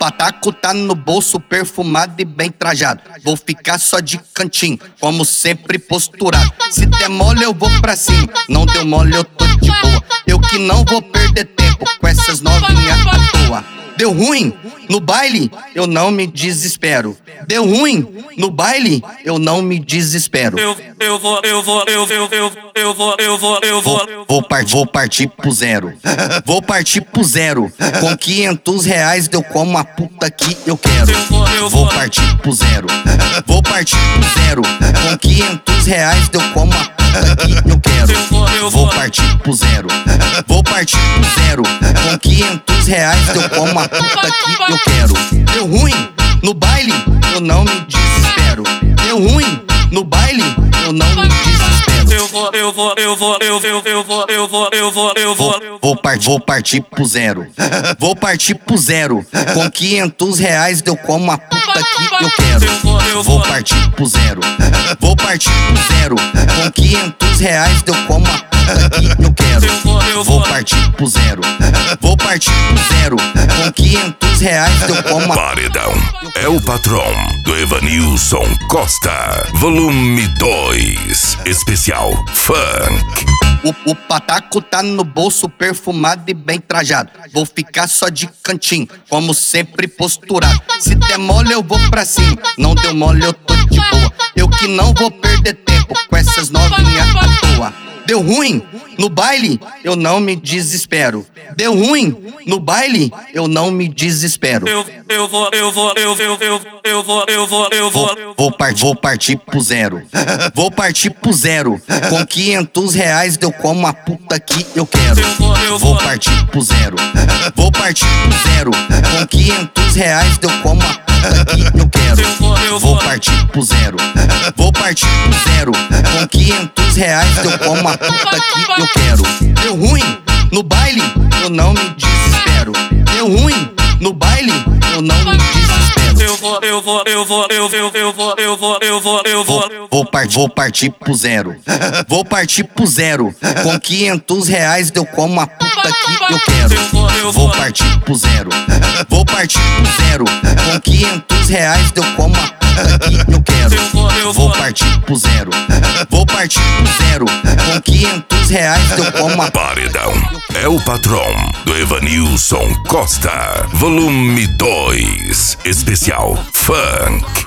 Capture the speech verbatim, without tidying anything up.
pataco tá no bolso, perfumado e bem trajado. Vou ficar só de cantinho, como sempre posturado. Se der mole eu vou pra cima, não deu mole eu tô de boa. Eu que não vou perder tempo com essas novinhas à toa. Deu ruim no baile, eu não me desespero. Deu ruim no baile, eu não me desespero. Eu, eu vou, eu vou, eu, eu, eu, eu vou, eu vou, eu vou. Vou, vou, par, vou partir pro zero. Vou partir pro zero. Com quinhentos reais deu como a puta que eu quero. Vou partir pro zero. Vou partir pro zero. Com quinhentos reais deu como a puta que eu quero. Vou partir pro zero. Vou partir pro zero. Com quinhentos reais deu como a puta que eu quero. Deu ruim no baile, eu não me desespero. Deu ruim no baile, eu não me desespero. Eu vou, eu vou, eu vou, eu, eu, eu vou, eu vou, eu vou, eu vou. Vou, vou, par, vou partir pro zero. Vou partir pro zero. Com quinhentos reais deu como a puta que eu quero. Vou partir pro zero. Vou partir pro zero. Com quinhentos reais deu como a puta que eu quero. Vou partir pro zero. Vou partir pro zero. Com quinhentos reais deu como a Paredão é o patrão do Evanilson Costa, volume dois, especial Funk. O, o pataco tá no bolso, perfumado e bem trajado. Vou ficar só de cantinho, como sempre posturado. Se der mole eu vou pra cima, não deu mole eu tô de boa. Eu que não vou perder tempo com essas novinhas à toa. Deu ruim no baile, eu não me desespero. Deu ruim no baile, eu não me desespero. Eu, eu vou, eu vou, eu, eu, eu, eu vou, eu vou, eu vou. Vou, vou, par, vou partir pro zero. Vou partir pro zero. Com quinhentos reais deu como a puta que eu quero. Vou partir pro zero. Vou partir pro zero. Com quinhentos reais deu como a puta que eu quero. Vou partir pro zero. Vou partir pro zero. Com quinhentos reais deu como a puta que eu quero. Deu ruim no baile, eu não me desespero. Deu ruim no baile, eu não me desespero. Eu vou, eu vou, eu vou, eu, eu, eu vou, eu vou, eu vou, eu vou. Vou, vou, par, vou partir pro zero. Vou partir pro zero. Com quinhentos reais deu como a puta que eu quero. Vou partir pro zero. Vou partir pro zero. Com quinhentos reais deu como a puta que eu quero. Vou partir pro zero. Vou partir pro zero. Com quinhentos reais deu como a Paredão é o patrão do Evanilson Costa, volume dois, especial Funk.